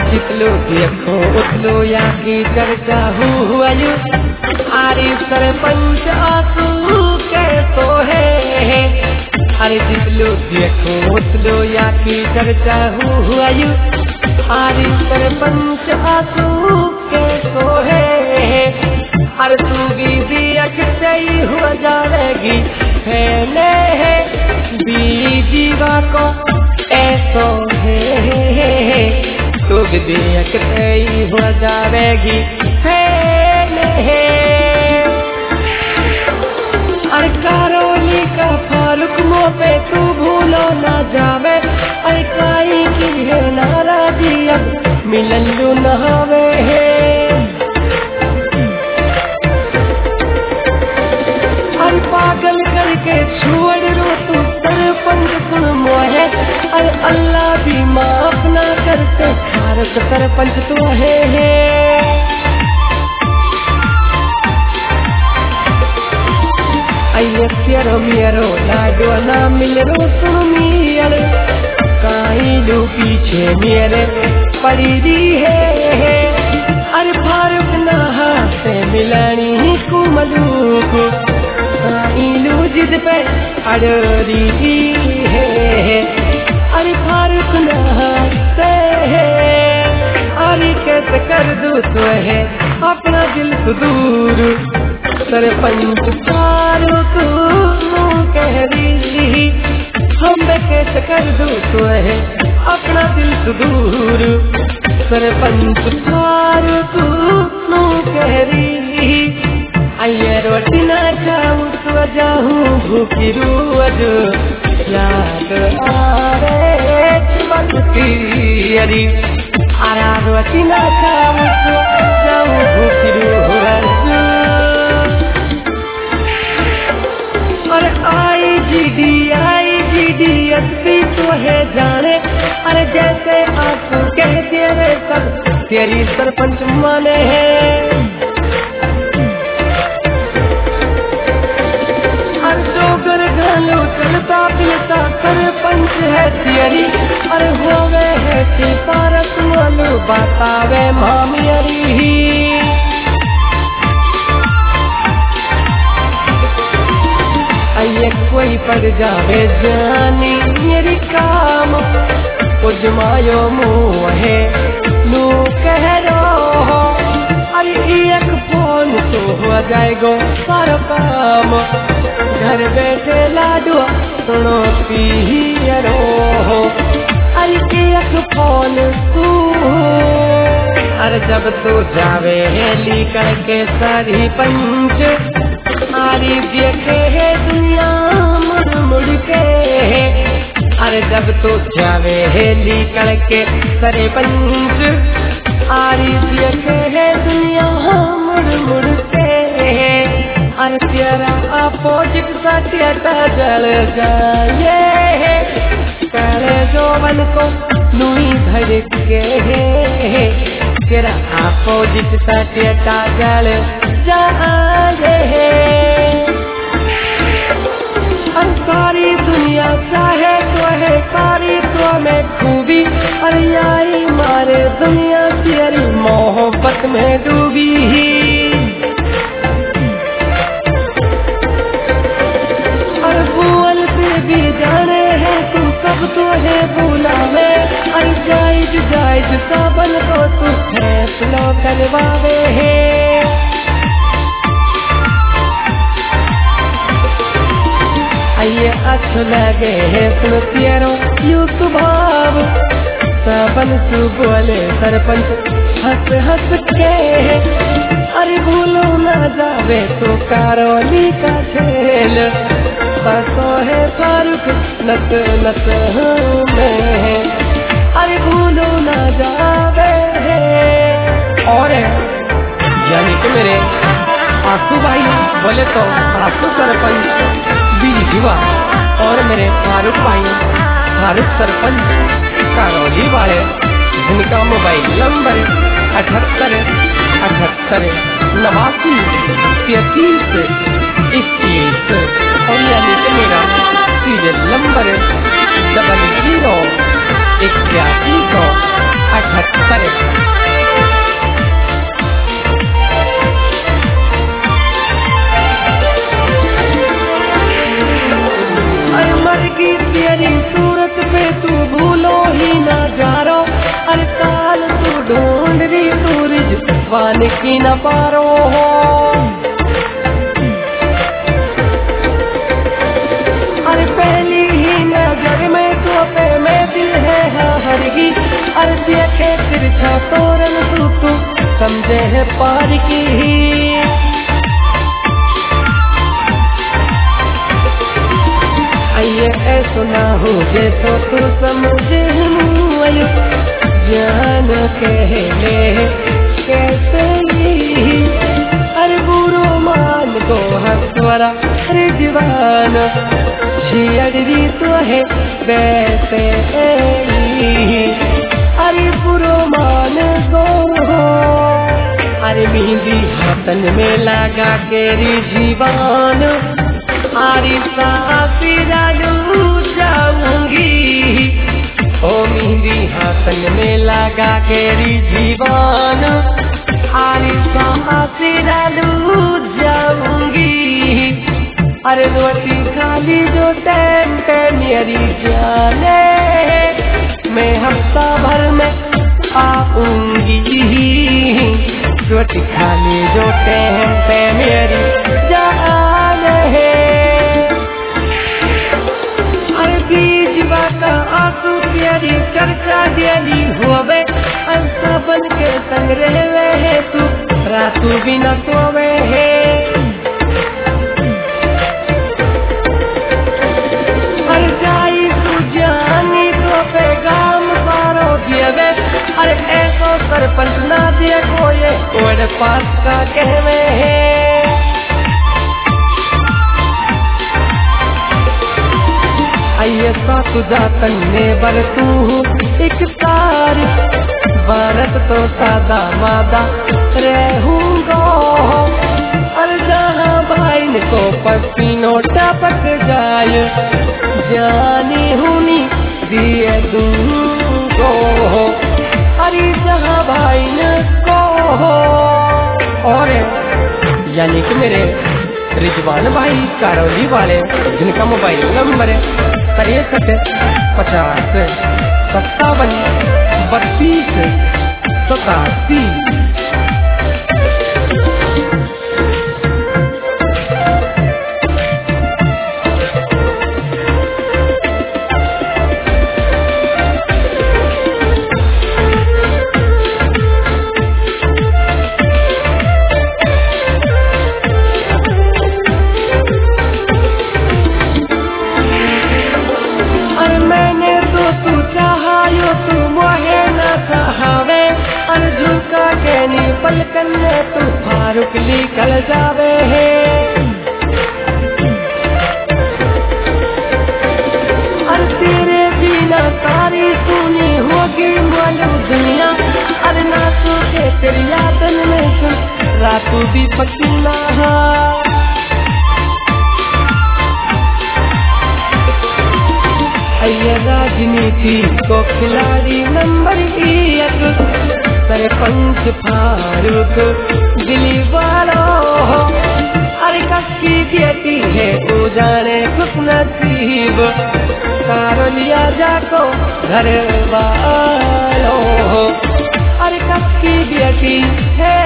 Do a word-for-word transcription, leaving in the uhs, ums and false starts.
जितलो देखो उतलो या की चर्चा हुआ यू अरे सरपंच आंसू के तो है अरे जितलो देखो उतलो या की चर्चा हुआ यू अरे सरपंच आंसू के तो है अरे तू भी दियक सही हो जाएगी फैले है बीजीवा को ऐसो है तू भी दियक सही हो जाएगी फैले है अरे कारोली का फारूक मुँह पे तू भूलो ना जावे अरे काई की है नाराजी अब मिलन लू नहावे है अरे पागल करके छोड़ रो तू सरपंच सुन मोहे अरे अल्लाह भी माफ ना करते भारत सरपंच तो है, है। अय्यरो मियरो लाडो ना मिलरो सुमियर काई लू पीछे मेरे पड़ी दी है अरे फारूक ना हाथ मिलानी कुमलूक काई लू जिद पे अड़ी है अरे फारूक ना हाथ है अरे कैसे कर दू तो है अपना दिल से दूर सरपंच फारूक कह रही हम कैसे कर दू तो है अपना दिल से दूर सरपंच फारूक कह रही आइए रोटी ना खाऊं तो जाऊं भूखी रोज याद आ रे बनती अरी आरा रोटी ना खाऊं तो जाऊं भूखी रोज अरे आई G D I G D अस्सी तो है जाने अरे जैसे आप कहते हैं सब तेरी सरपंच माने हैं अरे घालो चलता पिलता सरपंच है तेरी अरे हो गए है कि पारस मालू बतावे मामियरी आइए कोई पड़ जावे जानी मेरी काम उजमायो मुँह है नू कह रो अरे एक फोन तो हो जाएगो सारा काम घर बैठे लाडो सुनो पियरो अरे एक फोन तू अरे जब तू जावे हेली करके सारी पंच आरी देखे है दुनिया मुड़ मुड़ के अरे जब तो जावे हेली करके सरे पंच आरी देखे है दुनिया मुड़ मुड़ के अरे तेरा अपोजिट सत्यता जल जाए काले जोवन को लुई धर के तेरा अपोजिट सत्यता जल जाए सारी दुनिया चाहे तो है सारी तो में खूबी अरे आई मारे दुनिया तेरी मोहब्बत में डूबी अरे बुअल पे भी जाने है तू कब तो है बुलावे अरे जायज जायज साबन को तू फैसलो करवावे है आइए अच्छो लगे है सुन तेरो यू स्वभाव सबन सु बोले सरपंच हंस हंस के अरे भूलो ना जावे तो कारोली का खेल बसो है फारूक नत नत में अरे भूलो ना जावे और यानी कि मेरे आंसू भाई बोले तो आंसू सरपंच बीजीवा और मेरे फारूक भाई फारूक सरपंच करौली वाले जिनका मोबाइल नंबर अठहत्तर अठहत्तर नवासी तैतीस इक्कीस और यानी कि मेरा सीरियल नंबर डबल जीरो इक्यासी सौ अठहत्तर बाउंड्री सूरज वान की न पारो हो। अरे पहली ही नजर में तो पे मैं दिल है हरगी, अरे देखे तिरछा तोरन तू तू समझे है पार की। आइए ऐसो ना हो जैसो तू समझे मुझे, जान कह ले कैसे ही। अरे बुरो मान को हसवरा अरे जीवान छियड़ी तो है वैसे ही। अरे बुरो मान को अरे मेहंदी हाथन में लगा के री जीवान, आरी सासी डालू जाऊंगी ओ मेहंदी हाथन में लगा के री जीवान, आरी सासी डालू जाऊंगी। अरे रोटी खाली जो टाइम पे मेरी जाने, मैं हफ्ता भर में आऊंगी। रोटी खाली जो टाइम पे मेरी जाने है। अरे बीच बात आंसू तेरी चर्चा डेली होवे, अंसा बन के संग रहे है तू रातू भी न सोवे है। अरे जाई तू जानी तो पैगाम सारो दिए, अरे ऐसो सरपंच ना दिए कोई कोई पास का कहवे है। आइए सासु जातन ने बर तू एक तारी, भारत तो सादा मादा रहूंगा। अरे जहाँ भाई को पसीनो टपक जाए, जानी हुनी दिए दूंगो। अरे जहाँ भाई को और यानी कि मेरे रिजवान भाई करौली वाले, जिनका मोबाइल नंबर है तिरसठ पचास सत्तावन बत्तीस सतासी। पलकन में तू फारूक निकल जावे है। अरे तेरे बिना सारी सुनी होगी मालूम दुनिया, अरे नाचो के तेरी यादन में सुन रातू भी पकीना। आइए राजनीति को खिलाड़ी नंबर एक, सरपंच फारूक दिली वालो। अरे कच्ची बेटी है वो जाने खुश नसीब, सारो लिया जाको घर वालो। अरे कच्ची बेटी है